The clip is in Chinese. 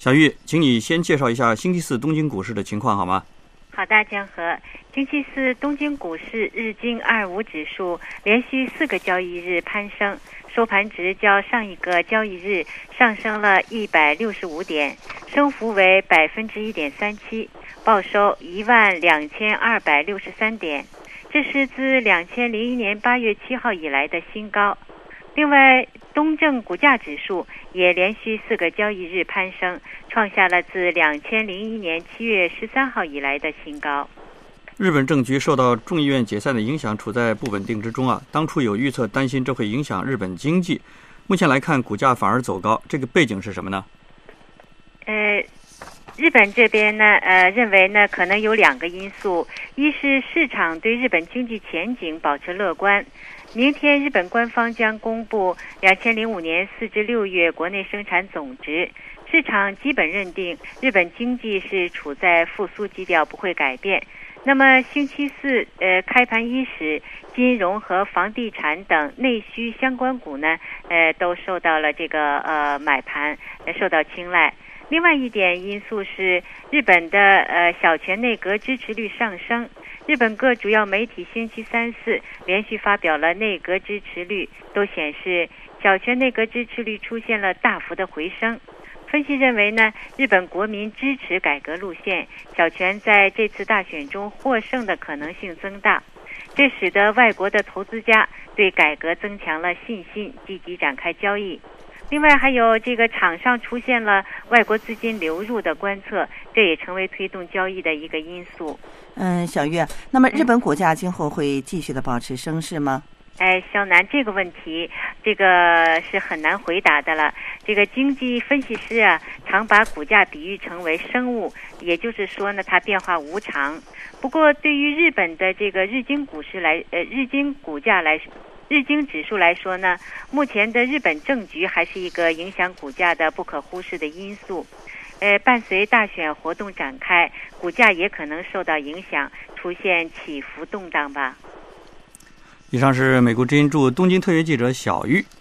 小玉，请你先介绍一下星期四东京股市的情况好吗？ 好的，江河。星期四东京股市日经25指数连续4个交易日攀升，收盘值较上一个交易日上升了165点，升幅为1.37%，报收12263点，这是自2001年8月7号以来的新高。另外，东证股价指数也连续4个交易日攀升，创下了自2001年7月13号以来的新高。 日本政局受到众议院解散的影响，处在不稳定之中啊。当初有预测担心这会影响日本经济，目前来看股价反而走高，这个背景是什么呢？ 日本这边呢，认为呢可能有2个因素，一是市场对日本经济前景保持乐观。明天日本官方将公布2005年4至6月国内生产总值，市场基本认定日本经济是处在复苏基调，不会改变。那么星期四开盘伊始，金融和房地产等内需相关股呢都受到了这个买盘，受到青睐。另外一点因素是日本的小泉内阁支持率上升，日本各主要媒体星期3、4连续发表了内阁支持率，都显示小泉内阁支持率出现了大幅的回升。分析认为呢，日本国民支持改革路线，小泉在这次大选中获胜的可能性增大，这使得外国的投资家对改革增强了信心，积极展开交易。另外还有这个场上出现了外国资金流入的观测，这也成为推动交易的一个因素。 小月，那么日本股价今后会继续的保持升势吗？ 肖楠，这个问题这个是很难回答的了。这个经济分析师啊，常把股价比喻成为生物，也就是说呢，它变化无常。不过对于日本的这个日经股指数来说呢，目前的日本政局还是一个影响股价的不可忽视的因素。伴随大选活动展开，股价也可能受到影响，出现起伏动荡吧。 以上是美国之音驻东京特约记者小玉